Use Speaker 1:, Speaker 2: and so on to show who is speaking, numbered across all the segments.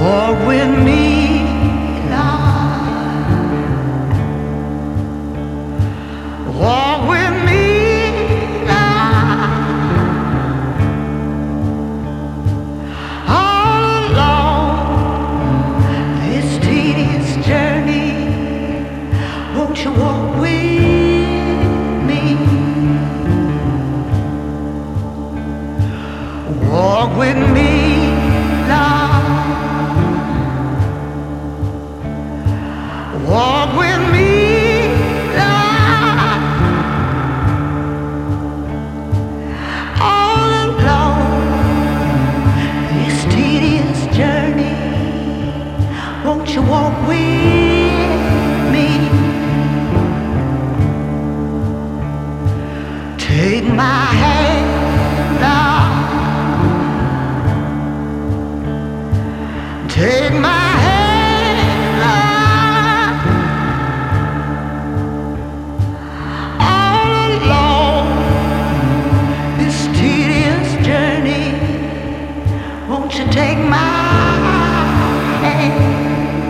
Speaker 1: Walk with me, Lord. Walk with me, Lord. All along this tedious journey, won't you walk with me? Walk with me, Lord. Walk with me, Lord, all along this tedious journey. Won't you walk with me? Take my hand, Lord. Take my hand. Won't you take my hand?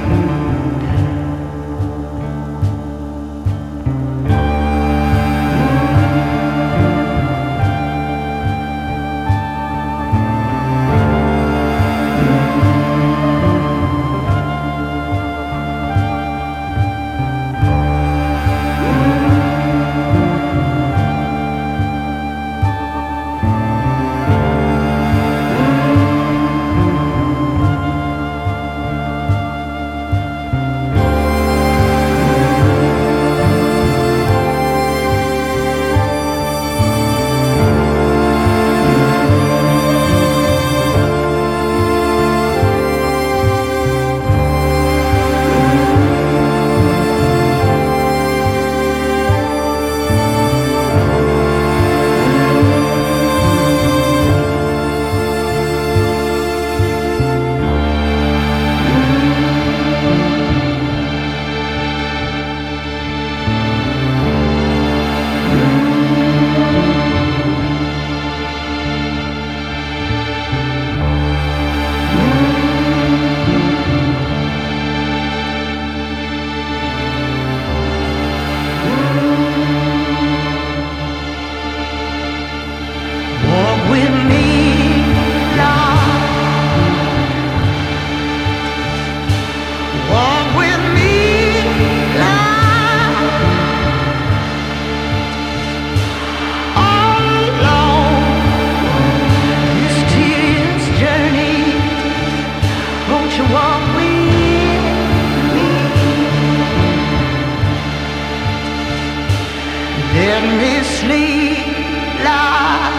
Speaker 1: Let me sleep, Lord.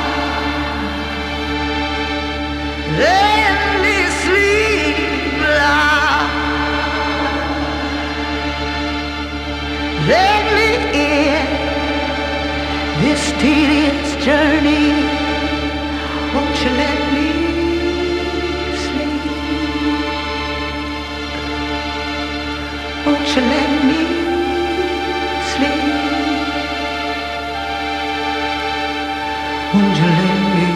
Speaker 1: Let me sleep, Lord. Let me end this tedious journey. Won't you let me sleep? Won't you let me sleep? Won't you let me